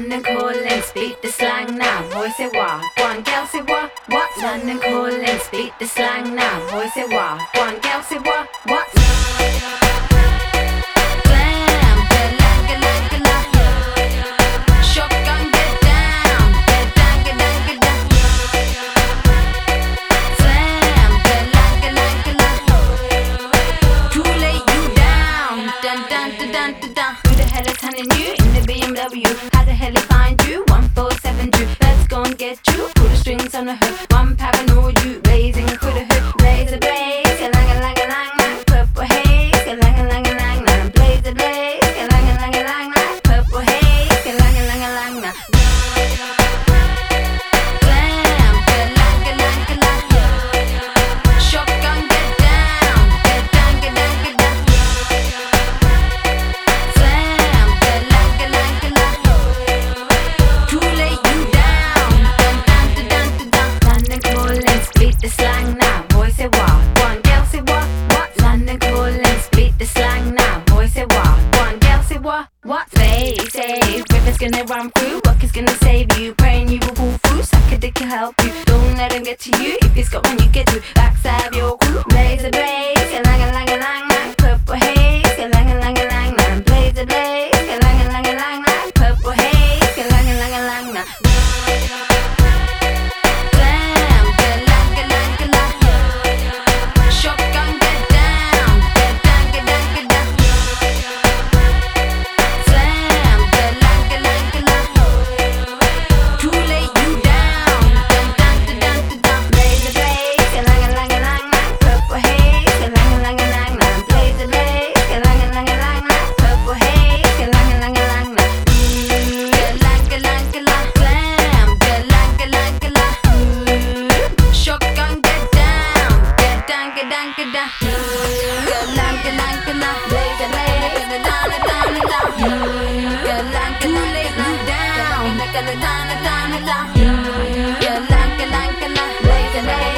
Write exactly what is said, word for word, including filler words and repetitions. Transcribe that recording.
London calling, speak the slang now. Boy say what? One girl say what? What? London calling, speak the slang now. Boy say what? One girl say what? What? Glam, gala, gala, gala. Shotgun, get down, get down, get down, get down. Slam, gala, gala, gala. Too late, you down. Dun dun dun dun dun dun. Who the hell is hunting you in the B M W? How the hell he find you? One four seven two. Let's go and get you. Pull the strings on the hook. One paranoid, you blazing through the hood. Blaze a blaze, a lang a lang a lang lang. Purple haze, a lang a lang a lang lang. Blaze a blaze, a lang a lang a lang lang. Purple haze, a lang a lang a lang lang. Glam, gala, gala, gala. Shotgun, get down, get down, get down, get down. Slam, gala, gala, gala. Too late, you down. Dun dun dun dun dun dun. London calling, speak the slang now. Boy say what? One girl say what? What? London calling, speak the slang now. Boy say what? One girl say what? What? They say rivers gonna run through, rock is gonna save you. Praying you will pull through, suck a dick can help you. Don't let him get to you. If he's got one, you get to backstab your crew. Blaze a blaze, a lang a lang a lang lang. Purple haze, a lang a lang a lang lang. Blaze a blaze, a lang a lang a lang lang. Purple haze, a lang a lang a lang lang. Glam, gala, gala, gala. Shotgun, get down, get down, get down, get down. Slam, gala, gala, gala. Too late, you down. Dun dun dun dun dun dun. Blaze a blaze, a lang a lang a lang lang. Purple haze, a lang a lang a lang lang. Blaze a blaze, a lang a lang a lang lang. Purple haze, a lang a lang a lang lang. Gala, gala, gala. Glam, gala, gala, gala. Shotgun, get down, get down, get down, get down. Gala, gala, gala. Blaze a blaze, a down, a down, a down. Gala, gala, gala, down. Gala, down, a down, a down. Gala, gala, gala. Blaze a blaze.